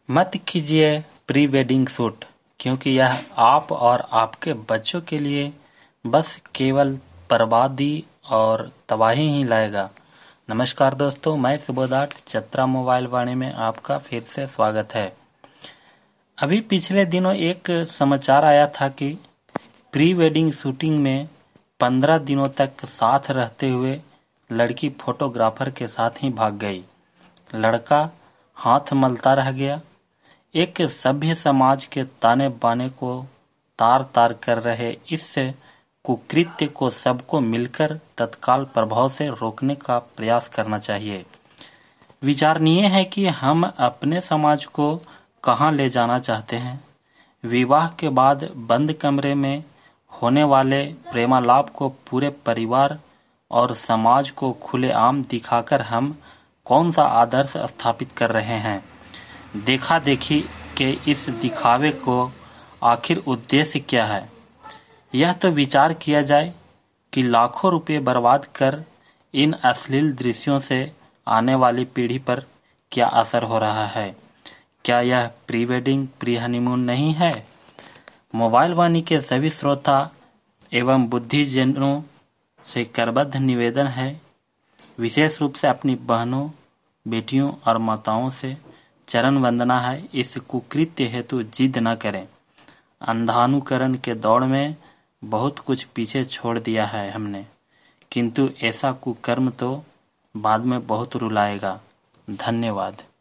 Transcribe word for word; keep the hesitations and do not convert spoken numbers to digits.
मत कीजिए pre wedding shoot, क्योंकि यह आप और आपके बच्चों के लिए बस केवल बर्बादी और तबाही ही लाएगा। नमस्कार दोस्तों, मैं सुबोधाट चतरा मोबाइल वाणी में आपका फिर से स्वागत है। अभी पिछले दिनों एक समाचार आया था कि प्री वेडिंग शूटिंग में पंद्रह दिनों तक साथ रहते हुए लड़की फोटोग्राफर के साथ ही भाग गई। लड़का हाथ मलता रह गया। एक सभ्य समाज के ताने बाने को तार तार कर रहे इस कुकृत्य को सबको मिलकर तत्काल प्रभाव से रोकने का प्रयास करना चाहिए। विचारणीय है कि हम अपने समाज को कहां ले जाना चाहते हैं। विवाह के बाद बंद कमरे में होने वाले प्रेमालाप को पूरे परिवार और समाज को खुलेआम दिखाकर हम कौन सा आदर्श स्थापित कर रहे हैं। देखा देखी के इस दिखावे को आखिर उद्देश्य क्या है, यह तो विचार किया जाए कि लाखों रुपए बर्बाद कर इन अश्लील दृश्यों से आने वाली पीढ़ी पर क्या असर हो रहा है। क्या यह प्री वेडिंग प्री हनीमून नहीं है? मोबाइल वाणी के सभी श्रोता एवं बुद्धिजनों से करबद्ध निवेदन है, विशेष रूप से अपनी बहनों, बेटियों और माताओं से चरण वंदना है, इस कुकृत्य हेतु जिद न करें। अंधानुकरण के दौड़ में बहुत कुछ पीछे छोड़ दिया है हमने, किंतु ऐसा कुकर्म तो बाद में बहुत रुलाएगा। धन्यवाद।